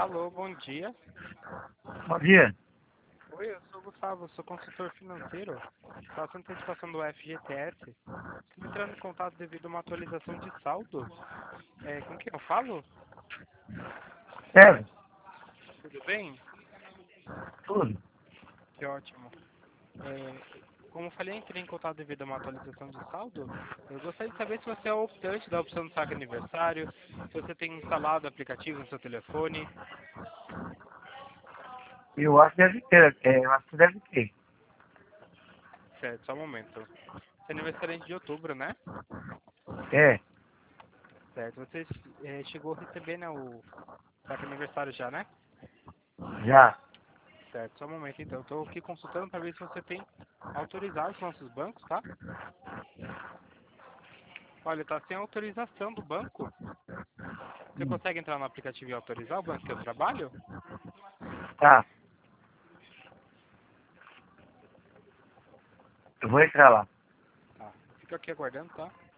Alô, bom dia. Bom dia. Oi, eu sou o Gustavo, sou consultor financeiro. Faço antecipação do FGTS. Estou entrando em contato devido a uma atualização de saldo. Com quem eu falo? Sério? Tudo bem? Tudo? Que ótimo. Como eu falei, entrei em contato devido a uma atualização de saldo. Eu gostaria de saber se você é optante da opção do saque aniversário, se você tem instalado o aplicativo no seu telefone. Eu acho que deve ter. Eu acho que deve ter. Certo, só um momento. Você é aniversariante de outubro, né? É, Certo, você chegou a receber, né, o saque aniversário já, né? já. Certo, só um momento então. Eu estou aqui consultando para ver se você tem autorizado os nossos bancos, tá? Olha, tá sem autorização do banco. Você consegue entrar no aplicativo e autorizar o banco que eu trabalho? Tá. Eu vou entrar lá. Tá. Fica aqui aguardando, tá?